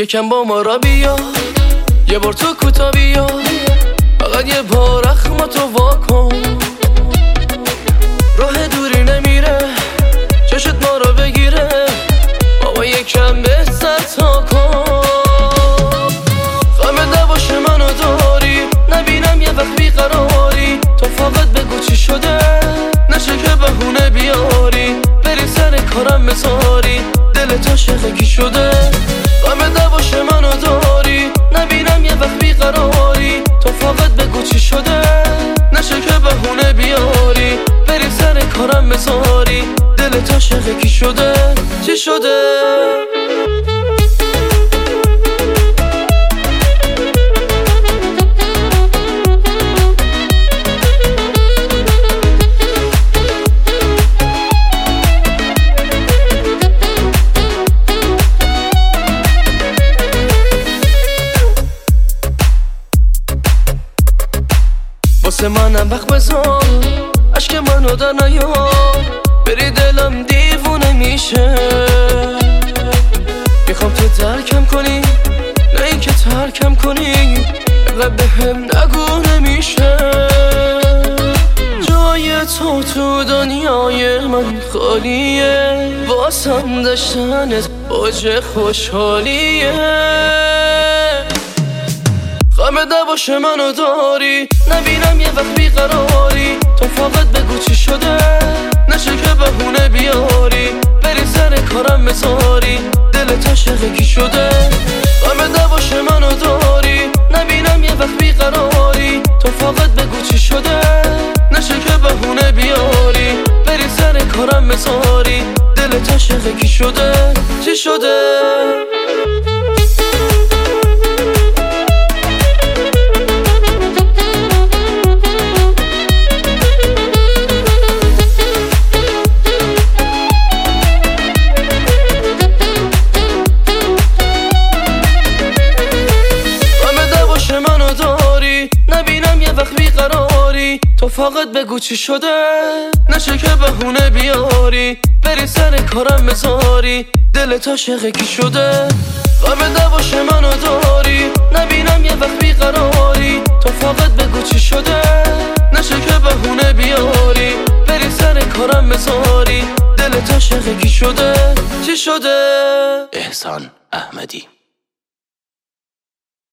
یکم با ما را بیا، یه بار تو کوتا بیا، فقط یه بار اخماتو واکن. راه دوری نمیره، چشت ما رو بگیره، بابا یکم به سر تا کن. فهمه نباشه منو داری، نبینم یه وقت بیقراری، تو فقط بگو چی شده، نشه که بهونه بیاری، بری سر کارم بذاری، دلت عاشق کی شده. فهمه نباشه منو داری، نبینم یه وقت بیقراری، تو فقط بگو چی شده، نشه که بهونه بیاری، بری سر کارم بذاری، دلت عاشق کی شده، چی شده. واسه منم وقت بذار، عشق منو در نیار، بری دلم دیوونه میشه. میخوام تو درکم کنی، نه این که ترکم کنی، اینقدر بهم نگو نمیشه. جای تو دنیای من خالیه، واسم داشتنت اوج خوشحالیه. غمه نباشه منو داری، نبینم یه وقت بیقراری، تو فقط بگو چی شده، نشه که بهونه بیاری، بری سر کارم بذاری، دلت عاشق کی شده. غمه نباشه منو داری، نبینم یه وقت بیقراری، تو فقط بگو چی شده، نشه که بهونه بیاری، بری سر کارم بذاری، دلت عاشق کی شده، چی شده. نبینم یه وقت بیقراری، تو فقط بگو چی شده، نشه که بهونه بیاری، بری سر کارم بذاری، دلت عاشق کی شده. غمه نباشه منو داری، نبینم یه وقت بیقراری، تو فقط بگو چی شده، نشه که بهونه بیاری، بری سر کارم بذاری، دلت عاشق کی شده، چی شده. احسان احمدی.